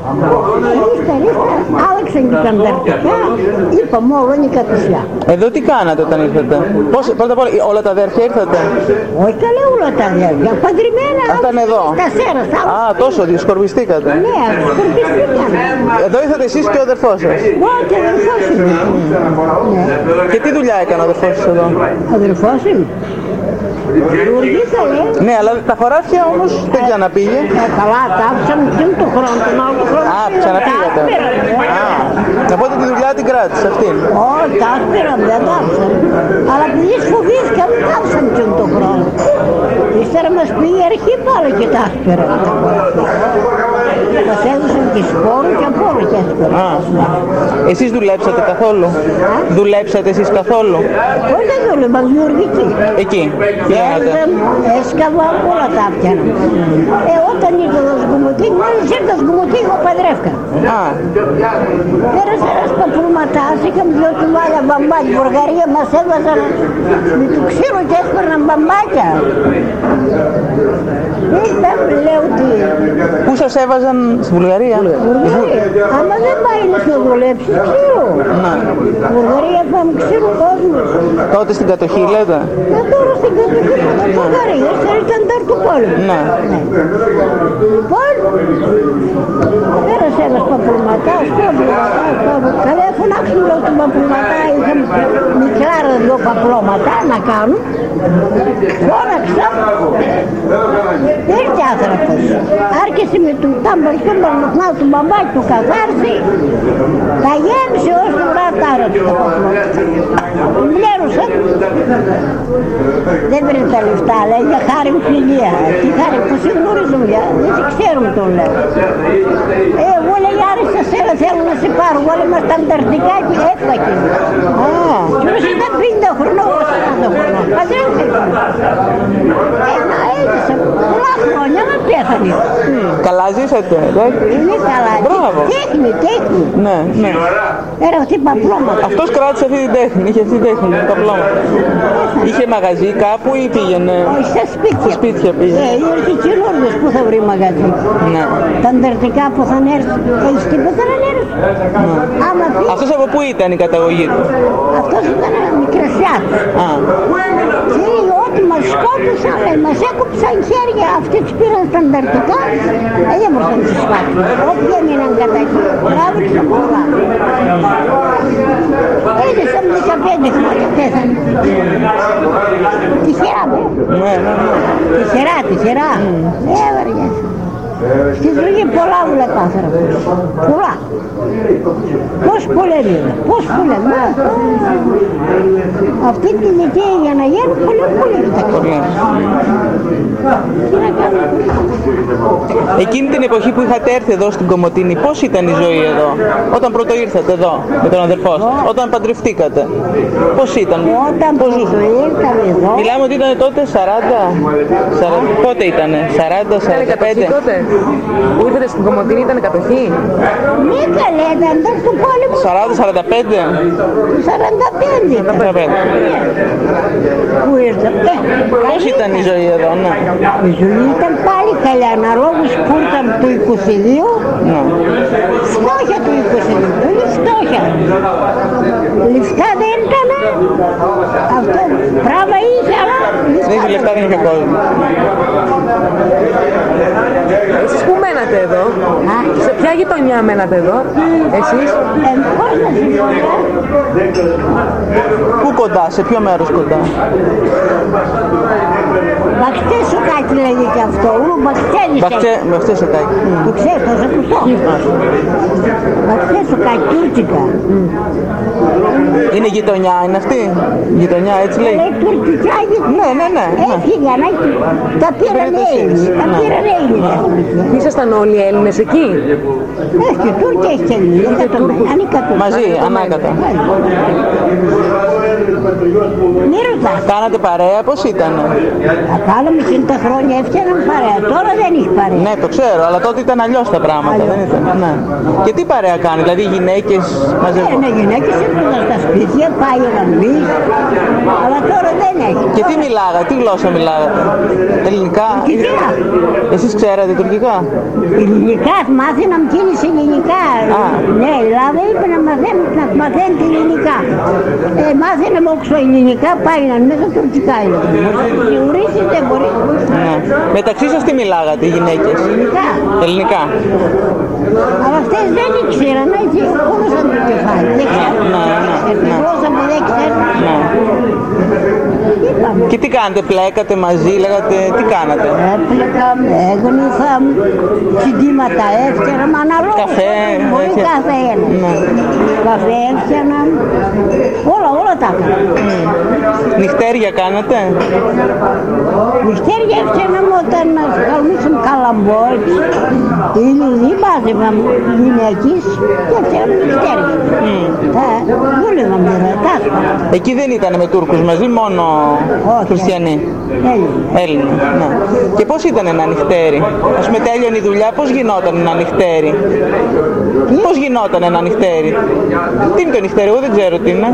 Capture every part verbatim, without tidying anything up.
Ύστερα, ύστερα, άλλαξαν και τα ανταρτικά, είπαμε όλη η κατουσιά. Εδώ τι κάνατε όταν ήρθατε? Πώς, πρώτα απ' όλα, όλα τα αδέρφια ήρθατε? Όχι καλά όλα τα αδέρφια, παντριμένα. Αυτά είναι εδώ. Τα σέρας, Α, τόσο, διασκορπιστήκατε. ναι, σκορπιστήκαμε. Εδώ ήρθατε εσείς και ο αδερφός σας. Όχι, αδερφός είμαι. Και τι δουλειά έκανε ο αδερφός σας εδώ? Αδερφός είμαι. Λειτουργήσαμε. Ναι, αλλά τα χωράφια όμως δεν ξαναπήγε. Ε, καλά, τα άφησαμε και τον χρόνο, τον άλλο χρόνο. Α, ξαναπήγατε. Α, οπότε τη δουλειά την κράτησε αυτήν. Όχι, τα άσπηραν, δεν τα άφησαν. Αλλά επειδή φοβήθηκαν, τα άφησαν και τον χρόνο. Ύστερα μας πήγε η αρχή πάλι και τα άσπηραν. Μας έδωσαν και σπόρου και από όλα και άσπηραν. Α, εσείς δουλέψατε καθόλου? Δουλέψατε εσείς καθόλου? Όχι δεν δούλευα, γεωργική. Εκεί. Τι κάνατε? Έσκαβα όλα τα πιάνα. Ε, όταν ήρθα το σγκουμωτή, μόλις ήρθα το σγκουμωτή, εγώ παντρεύκα. Α, Πέρασε ένας παππουλματάς, είχαμε δυο κουβάλια μπαμπάκια. Η Βουλγαρία μας έβαζαν με το ξύλο και έσπερναν μπαμπάκια. Ήρθα, λέω τι. πού σας έβαζαν? Στη Βουλγαρία? Βουλγαρία. Άμα δεν πάει να σε δουλέψει, ξύλο. Ναι. Βουλγαρία πάμε ξύλο κόσμο. Τότε στην κατοχή λέτε? Και τώρα στην κατοχή της Βουλγαρίας ήταν τάρτου πόλεμου. Ναι. Λοιπόν, πέρασε ένας παππουλματάς, παππουλματάς, παππουλματάς. Καλά φωνάξουν λέω τον παππουλματά, είχαμε μικράρα δυο παππουλώματα να κάνουν. Φώναξα, ήρθε άνθρωπος. Άρχισε με τον τάμπαρ-τούμπαρ να φνάω τον μπαμπάκι του καθάρση. Τα γέμισε ως το βράταρα του τα παππουλώματα. Μπλέρωσα. Δεν πήρε τα λεφτά, λέει, για χάρη μου φιλία. Τι χάρη που συγνωρίζουν, δεν σε ξέρουμε τον λέω. Ε, εγώ λέει, άρε σε σένα θέλω να σε πάρω, όλοι μας τα ανταρτικά και έφαγε. Α, και όσο ήταν πενήντα χρονών, σαράντα χρονών, παντρεύτηκα. Ένα έζησα πολλά χρόνια να πέθανε. Καλά ζήσατε, εντάξει. Είναι καλά, Μπράβο. τέχνη, τέχνη. Ναι, ναι. Era αυτή παπλώματα. Αυτός κράτησε αυτή την τέχνη, είχε αυτή την τέχνη, τα πλώματα. Είχε μαγαζί κάπου ή πήγαινε? Όχι, στα σπίτια. Στα σπίτια πήγαινε. Ε, ήρθε καινούργιος που θα βρει μαγαζί. Ναι. Τα ανταρτικά που θα έρθει, έχεις τίποτα να έρθει. Άμα πει, Αυτός από πού ήταν η καταγωγή του? αυτός ήταν μικρασιάτης. Α, Και ό,τι μας σκότωσαν, λέει, μας έκοψαν χέρια, αυτοί τους πήραν στα ανταρτικά, ε, δεν μπορούσαν να τους φάτουν. Όποιοι έμειναν κατά εκεί, τράβηξαν πολλά. Έδωσαν δεκαπέντε χρόνια, πέθανε. Τυχερά, δε. ναι, ναι, ναι. Τυχερά, τυχερά. Ε, βαριές. Στη ζωή πολλά βλέπω άνθρωποι. Πολλά. Πώς πολέμησε, πώς πολέμησε. Αυτή την ηλικία για να γίνει πολύ πολύ κοιτάξτε. Τι να κάνουμε. Εκείνη την εποχή που είχατε έρθει εδώ στην Κομοτήνη, πώς ήταν η ζωή εδώ? Όταν πρώτο ήρθατε εδώ με τον αδερφό σας, όταν παντρευτήκατε, πώς ήταν? Όταν πώς πρώτο ζούσατε? ήρθαν εδώ, Μιλάμε ότι ήταν τότε σαράντα, σαράντα πότε ήτανε, σαράντα, Ήταν σαράντα κατοχή πέντε. τότε. Που ήρθατε στην Κομοτήνη ήταν κατοχή. μη καλέ, ήταν του πόλεμου σαράντα, σαράντα πέντε. του σαράντα πέντε ήταν. σαράντα πέντε. Που ήρθατε. Πώς ήταν η ζωή εδώ, ναι? Η ζωή ήταν πάλι καλή, αναλόγως που ήρθαν το είκοσι δύο, Ναι. φτώχεια του είκοσι δύο, πολύ φτώχεια. Λεφτά δεν ήταν, αυτό πράγμα είχε, αλλά Δεν είχε λεφτά, δεν είχε κόσμο. Εσείς πού μένατε εδώ? Α, Σε ποια γειτονιά μένατε εδώ? Εσείς? ε, πώς να σου πω, Πού κοντά, σε ποιο μέρος κοντά? Μπαχτέ σου κάτι λέγει και αυτό, ου μπαχτέλησε. Μπαχτσέ, με αυτές σε κάκι. Το ξέρεις, θα σε ακουστώ. Μπαχτέ σου κάτι, τουρκικά. Είναι γειτονιά, είναι αυτή? Γειτονιά, έτσι λέει. Λέει τουρκικά γειτονιά. Ναι, ναι, ναι. ναι. Έφυγαν, τα πήραν Έλληνες, τα Ναι. πήραν Έλληνες. Ήσασταν όλοι Έλληνες εκεί? Έχει Τούρκοι, έχει Έλληνες, ανήκατο. Μαζί, ανάκατα. Ανήκατο. Μη ρωτάς. Κάνατε παρέα, πώς ήταν? Κάναμε εκείνη τα χρόνια, έφτιαναν παρέα. Τώρα δεν έχει παρέα. Ναι, το ξέρω, αλλά τότε ήταν αλλιώς τα πράγματα, Αλλιώς. δεν ήταν? Ναι. Και τι παρέα κάνει, δηλαδή οι γυναίκες μαζεύουν? Είναι γυναίκες έρχονταν στα σπίτια, πάει να μπει, αλλά τώρα δεν έχει. Και τι μιλάγατε, τι γλώσσα μιλάγατε? Ελληνικά? Τουρκικά. Εσείς ξέρατε τουρκικά? Ελληνικά, μάθαιναν εκείνες ελληνικά. Α. Ναι, η Ελλάδα είπε να μαθαίνουν, να μαθαίνουν ελληνικά. Ε, μάθαινε όξω ελληνικά, πάει να μέσα τουρκικά είναι. Θεωρήσεις δεν μπορεί. Ναι. Μεταξύ σας τι μιλάγατε οι γυναίκες? Ελληνικά. Ελληνικά. Αλλά αυτές δεν ήξεραν, έτσι, κούνουσαν το κεφάλι. Δεν ξέρουν. Ναι, ναι, Τη ναι. γλώσσα που δεν ξέρουν. Ναι. Είπαμε. Και τι κάνετε, πλέκατε μαζί, λέγατε, τι κάνατε? Έπλεκα, έγνηθα, συντήματα έφτιανα, μα αναλόγως. Καφέ, Μπορεί έτσι. κάθε ένα. Ναι. Καφέ έφτιανα, όλα, όλα τα έκανα. Νυχτέρια κάνατε? Νυχτέρια έφτιαναμε όταν μας καλούσαν καλαμπόκι, ή μάζευα γυναίκες και έφτιαναμε νυχτέρια. Τα δούλευαμε, τα άσπαρα. Εκεί δεν ήταν με Τούρκους μαζί, μόνο Όχι. χριστιανοί. Έλληνες. Έλληνες, ναι. Και πώς ήταν ένα νυχτέρι? Ας πούμε τέλειωνε η δουλειά, πώς γινόταν ένα νυχτέρι? Πώς γινόταν ένα νυχτέρι? Τι είναι το νυχτέρι, εγώ δεν ξέρω τι είναι.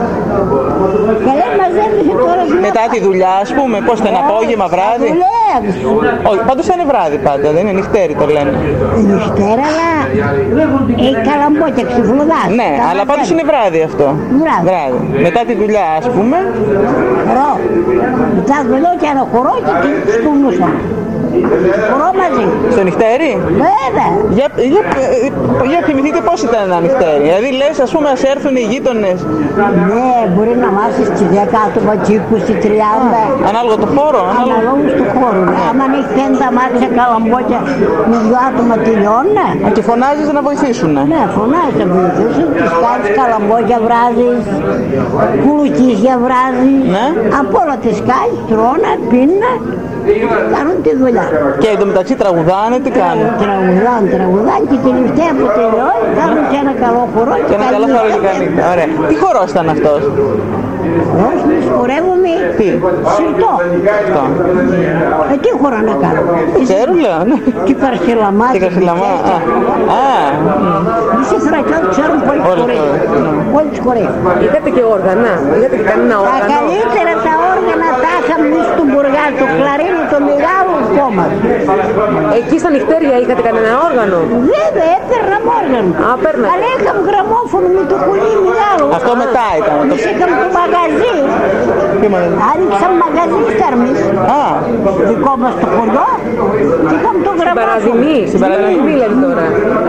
Καλέ μαζεύεσαι τώρα στην Μετά τη δουλειά, ας πούμε, πώς ήταν απόγευμα, βράδυ? δουλεύεις. Όχι, πάντως είναι βράδυ πάντα, δεν είναι νυχτέρι το λένε. Νυχτέρα, αλλά έχει καλαμπόκια ξυφλουδάς. Ναι, αλλά πάντως είναι βράδυ αυτό. Βράδυ. Μετά τη δουλειά, ας πούμε. Χορό. Μετά δουλεύω και ένα χορό και τι σκουνούσαμε. Χορό μαζί. Στο νυχτέρι. Βέβαια. Για, για, για θυμηθείτε πώς ήταν ένα νυχτέρι. Δηλαδή λες, ας πούμε, ας έρθουν οι γείτονες. Ναι, μπορεί να μάθεις τη δέκα άτομα, και είκοσι, τριάντα. Ανάλογα το χώρο. Ανάλογα... Αναλόγως του χώρου. Άμα έχει πέντε μάτια καλαμπόκια με δυο άτομα τελειώνουν. Α, και φωνάζεις να βοηθήσουν. Ναι, φωνάζει να βοηθήσουν, τους κάνεις καλαμπόκια βράζεις, κουλουκίσια βράζεις, Ναι. από όλα τις κάνεις, τρώνε, πίνουν, κάνουν τη δουλειά. Και εντωμεταξύ τραγουδάνε, τι κάνουν? Τραγουδάν, τραγουδάν και τελευταία που τελειώνει κάνουν και ένα καλό χορό Και ένα καλό χώρο και κανεί. Ωραία. Τι χορός ήταν αυτός? Όχι, εμείς χορεύουμε Τι? σιρτό. Αυτό. Ε, τι χορό να κάνω. Ξέρουν, λέω. Ναι. Τι καρσιλαμά. Τι καρσιλαμά. Α. Α. Είσαι θρακιόν, ξέρουν πολύ Όλοι χορεύουν. χορεύουν. Όλοι χορεύουν. Είχατε και όργανα, είχατε και κανένα Τα όργανο? καλύτερα τα όργανα τα είχαμε εμείς του Μπουργά, το κλαρίνο, το μεγάλο κόμμα. Εκεί στα νυχτέρια είχατε κανένα όργανο? Βέβαια, έπαιρνα όργανο. Α, παίρνατε. Αλλά είχαμε γραμμόφωνο με το κουλί μεγάλο. Αυτό μετά ήταν. Το... Εμείς είχαμε το μαγαζί. Τι μα- Άνοιξαμε μαγαζί θερμής. Α, Δικό μας το χωριό. Και είχαμε το γραμμόφωνο. Παραδημή, στην Παραδημή. Παραδημή δηλαδή τώρα.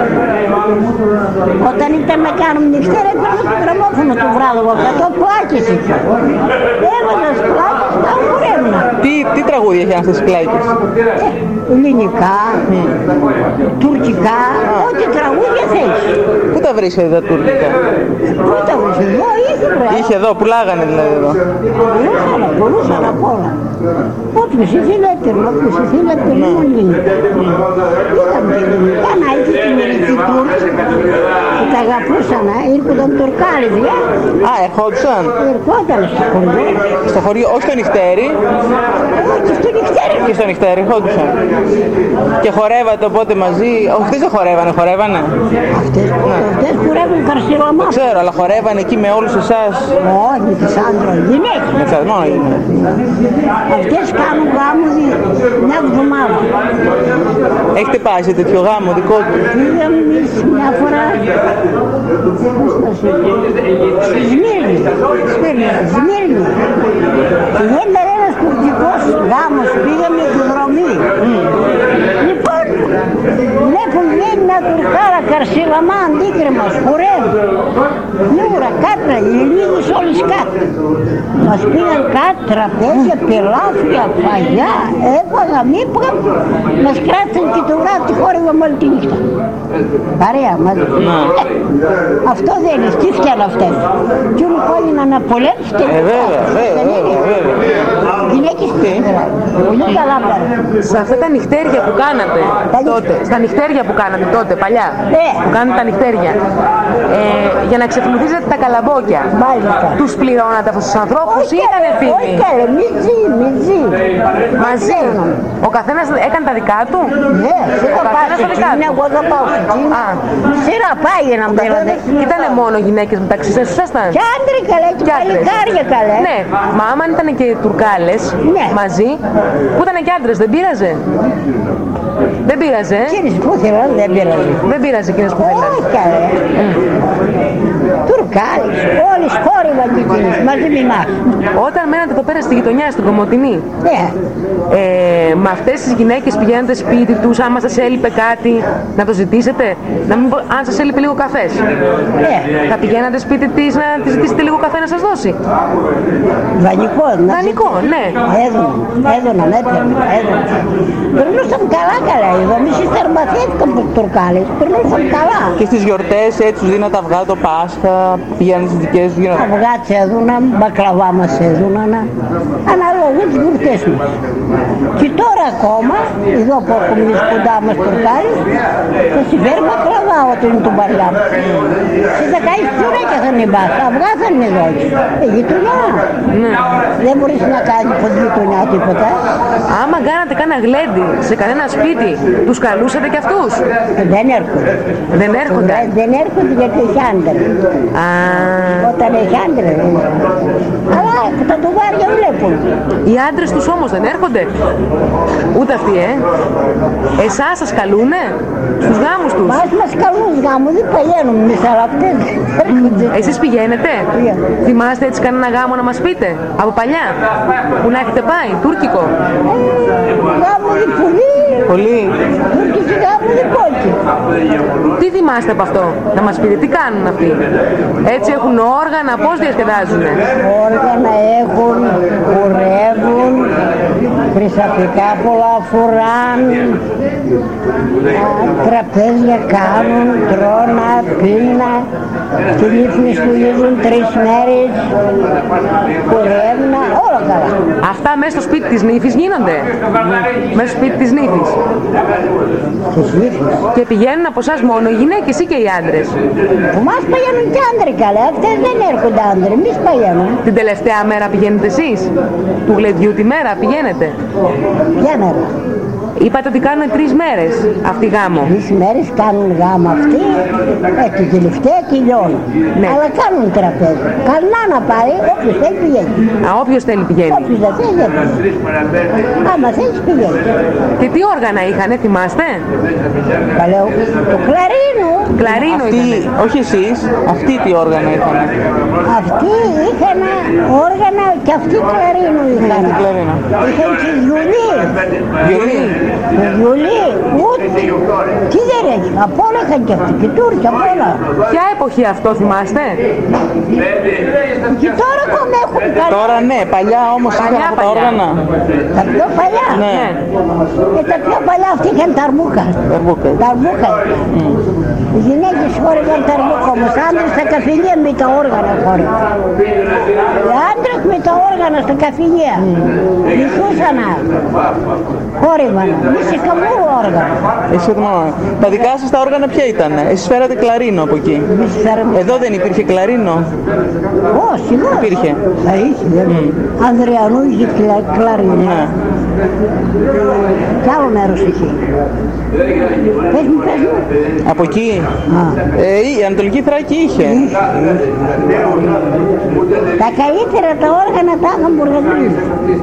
Όταν ήταν να κάνουμε νυχτέρα, έπαιρνα το γραμμόφωνο το βράδυ. Κατώ πλάκες είχα. Έβαζα στις πλάκες, τα χορεύουνα. τι, τι τραγούδια είχαν αυτές τις πλάκες? Ε, ελληνικά, τουρκικά, ό,τι τραγούδια θέλεις. Πού τα βρίσκατε τα τουρκικά? Πού τα βρεις εδώ, είχε βράδυ. Είχε εδώ, πουλάγανε δηλαδή εδώ. Πουλούσαν, πουλούσαν απ' όλα. Όποιος ήθελε έπαιρνε, όποιος ήθελε έπαιρνε μόνο ελληνικά. Είχαμε και ελληνικά, να είχε την ελληνική Τούρκη που τα αγαπούσαν, ε, ήρχονταν Τουρκάριδοι, ε. Α, ερχόντουσαν Ερχόταν στο χωριό. στο χωριό, όχι στο νυχτέρι. Όχι, στο νυχτέρι. Και στο νυχτέρι ερχόντουσαν. Και χορεύατε οπότε μαζί. Όχι, αυτές δεν χορεύανε, χορεύανε. Αυτές, αυτές χορεύουν καρσιλαμά. Ξέρω, αλλά χορεύανε εκεί με όλους εσάς. Όχι, με τις άντρες, γυναίκες. Με εσάς, μόνο γυναίκες. Αυτές κάνουν γάμο δι- μια εβδομάδα. Έχετε πάει σε τέτοιο γάμο δικό του? Πήγαμε εμείς μια φορά πού στα Σμύρνη. Στη Σμύρνη. Σμύρνη. Σμύρνη. Γίνεται ένας τουρκικός γάμος, πήγαμε εκδρομή. Λοιπόν, βλέπουν λέει μια τουρκάρα καρσιλαμά αντίκρεμα, χορεύει. Νούρα, κάτρα, οι Ελληνίδες όλες κάτω. Μας πήγαν κάτω, τραπέζια, πελάφια, φαγιά, έβγαλα, μήπα, μας κράτησαν και το βράδυ χόρευαμε όλη τη νύχτα. Παρέα μαζί. Ε, αυτό δεν είναι, τι φτιάχνουν αυτές. Κι όλοι πόλοι να αναπολέμψετε. Ε, βέβαια, βέβαια, βέβαια, βέβαια. Γυναίκες τι. Πολύ καλά πέρα. Σε αυτά τα νυχτέρια που κάνατε τότε, στα νυχτέρια που κάνατε τότε, παλιά, Ναι. που κάνατε τα νυχτέρια, ε, για να ξεφλουδίζετε τα καλαμπόκια, Μάλιστα. τους πληρώνατε αυτούς τους ανθρώπους ή ήταν Όχι ευθύνη? καλέ, μη ζει, μη ζει. Μαζί. Ο καθένας έκανε τα δικά του. Ναι, σειρά Ο πάει καθένας σε τα δικά εκείνη, του. εγώ θα πάω σε εκείνη. Α. Σειρά πάει να μπαίνονται. Ήτανε μόνο γυναίκες μεταξύ σας, ήσασταν? Και άντρε καλέ, και Κι άντρες. παλικάρια καλέ. Ναι, μα άμα ήταν και τουρκάλες Ναι. μαζί, που ήταν και άντρες, δεν πείραζε? Δεν πείραζε, ε? Εκείνες που θέλαν δεν πήραν. Δεν πείραζε εκείνες που θέλανε. Όχι καλέ. Τουρκάλες, όλες χόρυβαν και εκείνες, μαζί με εμάς. Όταν μένατε εδώ πέρα στη γειτονιά, στην Κομοτηνή, Ναι. ε, με αυτές τις γυναίκες πηγαίνετε σπίτι τους, άμα σας έλειπε κάτι, να το ζητήσετε, να μην, πω- αν σας έλειπε λίγο καφές, Ναι. θα πηγαίνατε σπίτι της να της ζητήσετε λίγο καφέ να σας δώσει? Δανεικό, να Δανεικό, ναι. Έδωνα, έδωνα, έπαιρνα, έδωνα. Περνούσαν καλά καλά εδώ, εμείς θερμαθήθηκαν από τους Τουρκάλες, περνούσαν καλά. Και στις γιορτές έτσι τους δίνατε αυγά το Πάσχα, πηγαίνετε στις δικές τους γιορτές. Αυγά τις έδωναν, μπακλαβά μας έδωναν, ανάλογα τις γιορτές μας. Και τώρα ακόμα, εδώ που έχουμε εμείς κοντά μας Τουρκάλες, θα συμφέρει μπακλαβά όταν είναι το μπαριά μας. Και θα κάνεις τσουρέκια θα είναι μπας, αυγά θα είναι εδώ. Ε, γειτονιά. Δεν μπορείς να κάνεις από τη γειτονιά τίποτα. Άμα κάνατε κάνα γλέντι σε κανένα σπίτι, τους καλούσατε κι αυτούς? Ε, Δεν έρχονται. Δεν έρχονται. Δεν, δεν έρχονται γιατί έχει άντρα. Α, Όταν έχει άντρα. δεν έρχονται. Αλλά τα τουβάρια βλέπουν. οι άντρες τους όμως δεν έρχονται. Ούτε αυτοί, ε. Εσάς σας καλούνε στους γάμους τους? Μας μας καλούν γάμο, δεν πηγαίνουμε εμείς, αλλά αυτές δεν έρχονται. Εσείς πηγαίνετε? Πηγαίνω. Θυμάστε έτσι κανένα γάμο να μας πείτε? Από παλιά? Που να έχετε πάει? Τούρκικο? Ε, Γάμο δεν πολύ. Πολύ. Τουρκική γάμο δεν κόκκι. Τι θυμάστε από αυτό? Να μας πείτε τι κάνουν αυτοί? Έτσι έχουν όργανα, πώς διασκεδάζουνε? Όργανα έχουν, χορεύουν, χρυσαφικά πολλά φοράν, τραπέζια κάνουν, τρώνα, πίνα, τη λίχνη στολίζουν τρεις μέρες, χορεύουν, όλα καλά. Αυτά μέσα στο σπίτι της νύφης γίνονται? Μέσα στο σπίτι της νύφης? Τις λίχνες. Και πηγαίνουν από εσάς μόνο οι γυναίκες ή και οι άντρες? Που μας πηγαίνουν και άντρε καλά, αυτές δεν έρχονται άντρε, εμείς πηγαίνουμε. Την τελευταία μέρα πηγαίνετε εσείς? Του γλεντιού τη μέρα πηγαίνετε? Ποια μέρα. Είπατε ότι κάνουν τρεις μέρες αυτή γάμο. Τρεις μέρες κάνουν γάμο αυτοί, ε, την τελευταία κυλιώνουν. Ναι. Αλλά κάνουν τραπέζι. Καλά να πάει, όποιος θέλει πηγαίνει. Α, όποιος θέλει πηγαίνει. Όποιος δεν θέλει δεν πηγαίνει. Άμα θέλεις πηγαίνει. Και τι όργανα είχανε, θυμάστε? Παλαιό, το κλαρίνο. Κλαρίνο Αυτοί, ήτανε. όχι εσείς, αυτοί τι όργανα είχαν. Αυτοί είχαν όργανα και αυτοί κλαρίνο είχαν. Ναι, κλαρίνο. Είχαν και βιολί. Βιολί. Βιολί, ούτε. Τι δεν έχει, απ' όλα είχαν και αυτοί. Και Τούρκοι, απ' όλα. Ποια εποχή αυτό θυμάστε? Και τώρα ακόμα έχουν καλά. Τώρα ναι, παλιά όμως είχαν Παλιά, αυτά τα παλιά. όργανα. Τα πιο παλιά. Ναι. Ε, τα πιο παλιά αυτοί είχαν ταρμούκα. Ταρμούκα. Ταρμούκα. Οι γυναίκες χόρευαν ταρμούκα όμως, άντρες στα καφενεία με τα όργανα χόρευαν. Οι άντρες με τα όργανα στα καφενεία. Μισούσαν. Χόρευαν. Εμείς είχαμε όλο όργανα. Εσύ θυμάμαι. Τα δικά σας τα όργανα ποια ήταν? Εσείς φέρατε κλαρίνο από εκεί. Εμείς φέραμε. Εδώ δεν υπήρχε κλαρίνο? Όχι, εδώ. Υπήρχε. Θα είχε, δεν Ανδριανού είχε κλα- κλαρίνο. Ναι. Κι άλλο μέρος είχε. Πες μου, πες μου. Από εκεί. Α. Ε, η Ανατολική Θράκη είχε. Τα καλύτερα τα όργανα τα είχαν Μπουργαδρίνη.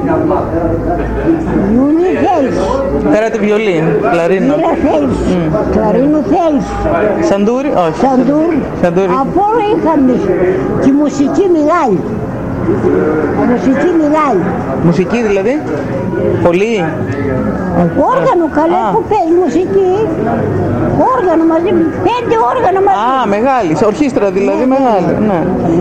Ιουνί θέλεις. Φέρατε βιολί, κλαρίνο. Μοίρα θέλεις. Κλαρίνο θέλεις. Σαντούρι, όχι. Σαντούρ. Σαντούρι. Από όλα είχαμε. Και η μουσική μεγάλη. Η μουσική μεγάλη. Μουσική δηλαδή. Πολύ. Όργανο καλέ Α. που παίζει μουσική. Όργανο μαζί. Πέντε όργανα μαζί. Α, μεγάλη. Ορχήστρα δηλαδή, μεγάλη. Ναι.